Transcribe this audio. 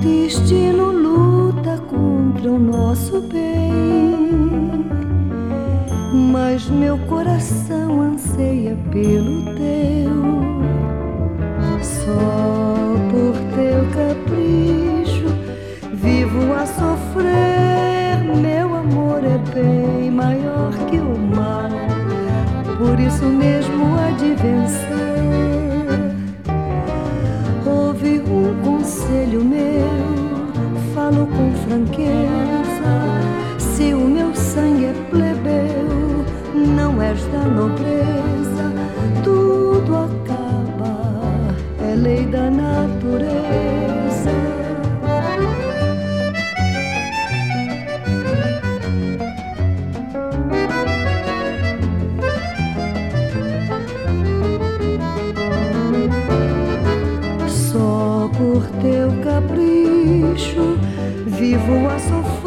destino luta contra o nosso bem, mas meu coração anseia pelo teu. Só por teu capricho vivo a sofrer. Meu amor é bem maior que o mal, por isso mesmo há de vencer. Ouve um conselho meu, falo com franqueza. Se o meu sangue é plebeu, não és da nobreza. Tudo acaba, é lei da natureza. Só por teu capricho vivo a sofrer.